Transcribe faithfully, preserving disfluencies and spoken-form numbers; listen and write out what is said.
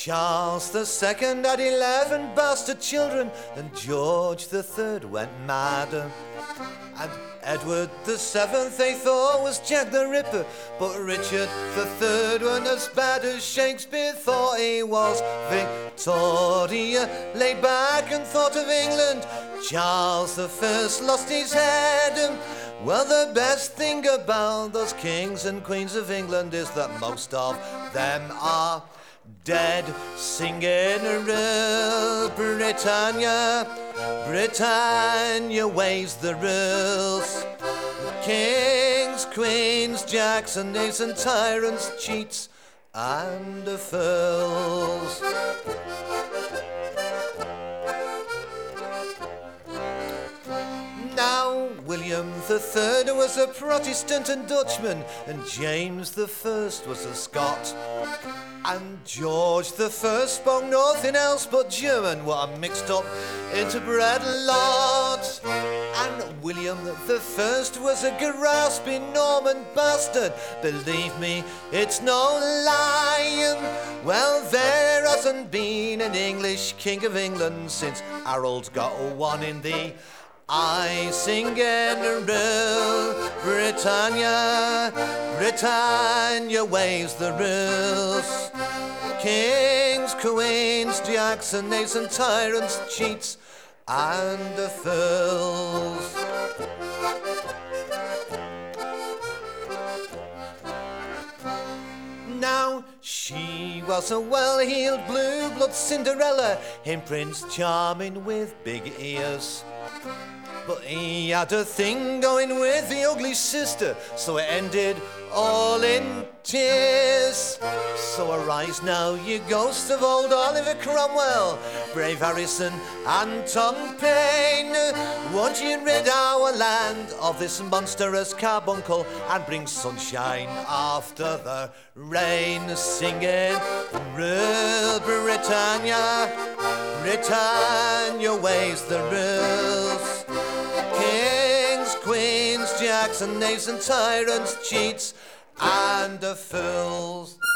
Charles the Second had eleven bastard children, and George the Third went mad. And Edward the Seventh they thought was Jack the Ripper, but Richard the Third wasn't as bad as Shakespeare thought he was. Victoria lay back and thought of England. Charles the First lost his head. Well, the best thing about those kings and queens of England is that most of them are dead. Singing rule, Britannia, Britannia weighs the rules. Kings, queens, jacks and knaves and tyrants, cheats and fools. Now, William the Third was a Protestant and Dutchman, and James the First was a Scot. And George the First spoke nothing else but German, what a mixed up interbred lot. And William the First was a grasping Norman bastard. Believe me, it's no lie. Well, there hasn't been an English king of England since Harold got one in the I sing and rule, Britannia, Britannia weighs the rules. Kings, queens, jacks and knaves and tyrants, cheats and fools. Now, she was a well-heeled blue-blood Cinderella in Prince Charming with big ears. But he had a thing going with the ugly sister, so it ended all in tears. So arise now, you ghosts of old Oliver Cromwell, brave Harrison and Tom Paine. Won't you rid our land of this monstrous carbuncle and bring sunshine after the rain? Singing, rule Britannia, Britannia weighs the rules. Kings, queens, jacks and knaves and tyrants, cheats and fools.